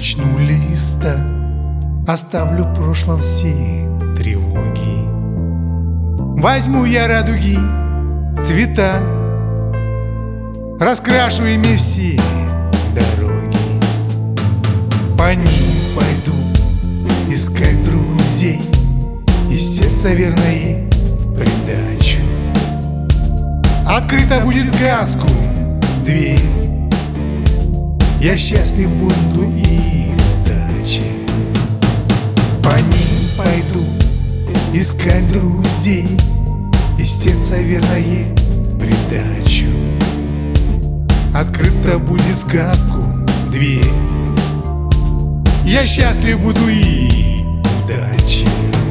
Начну листа, оставлю в прошлом все тревоги. Возьму я радуги, цвета, раскрашу ими все дороги. По ним пойду искать друзей, и сердце верное придачу. Открыта будет сказку дверь, я счастлив буду и удачи. По ним пойду искать друзей, и сердце верное придачу. Открыта будет сказку дверь, я счастлив буду и удачи.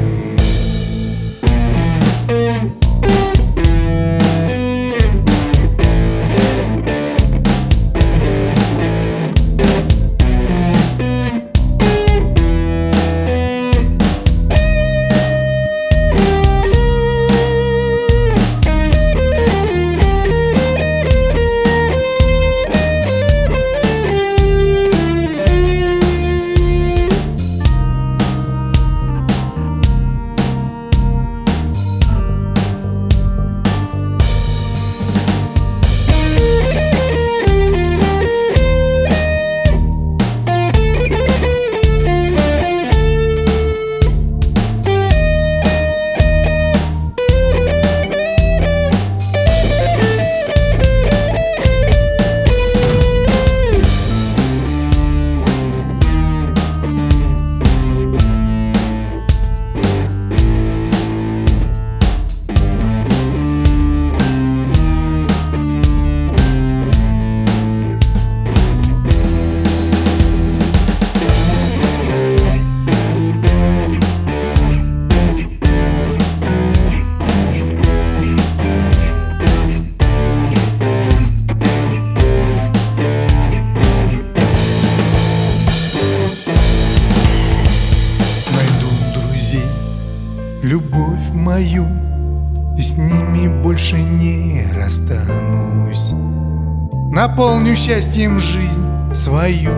Любовь мою, и с ними больше не расстанусь. Наполню счастьем жизнь свою,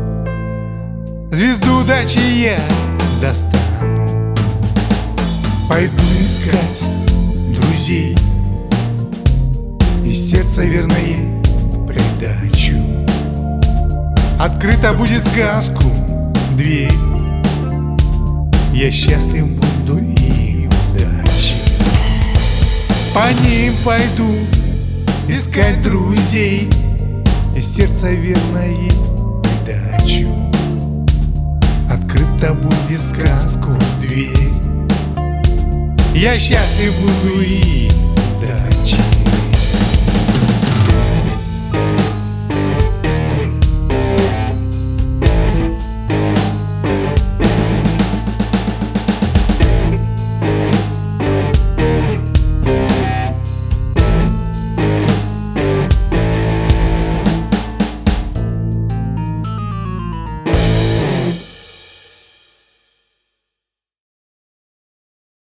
звезду удачи я достану. Пойду искать друзей, и сердце верное придачу. Открыта будет сказку дверь, я счастлив буду и удачи. По ним пойду искать друзей, и сердце верное придачу. Открыта будет сказку дверь, я счастлив буду и